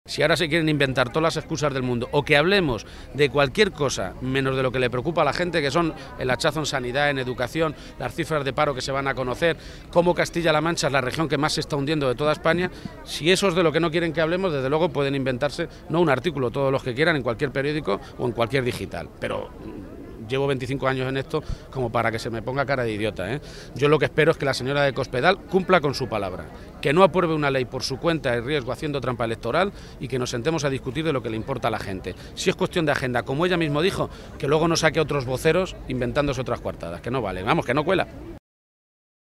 Si ahora se quieren inventar todas las excusas del mundo o que hablemos de cualquier cosa menos de lo que le preocupa a la gente, que son el hachazo en sanidad, en educación, las cifras de paro que se van a conocer, cómo Castilla-La Mancha es la región que más se está hundiendo de toda España, si eso es de lo que no quieren que hablemos, desde luego pueden inventarse, no un artículo, todos los que quieran en cualquier periódico o en cualquier digital, pero llevo 25 años en esto como para que se me ponga cara de idiota, ¿eh? Yo lo que espero es que la señora de Cospedal cumpla con su palabra, que no apruebe una ley por su cuenta y riesgo haciendo trampa electoral y que nos sentemos a discutir de lo que le importa a la gente. Si es cuestión de agenda, como ella mismo dijo, que luego no saque otros voceros inventándose otras coartadas, que no vale, vamos, que no cuela.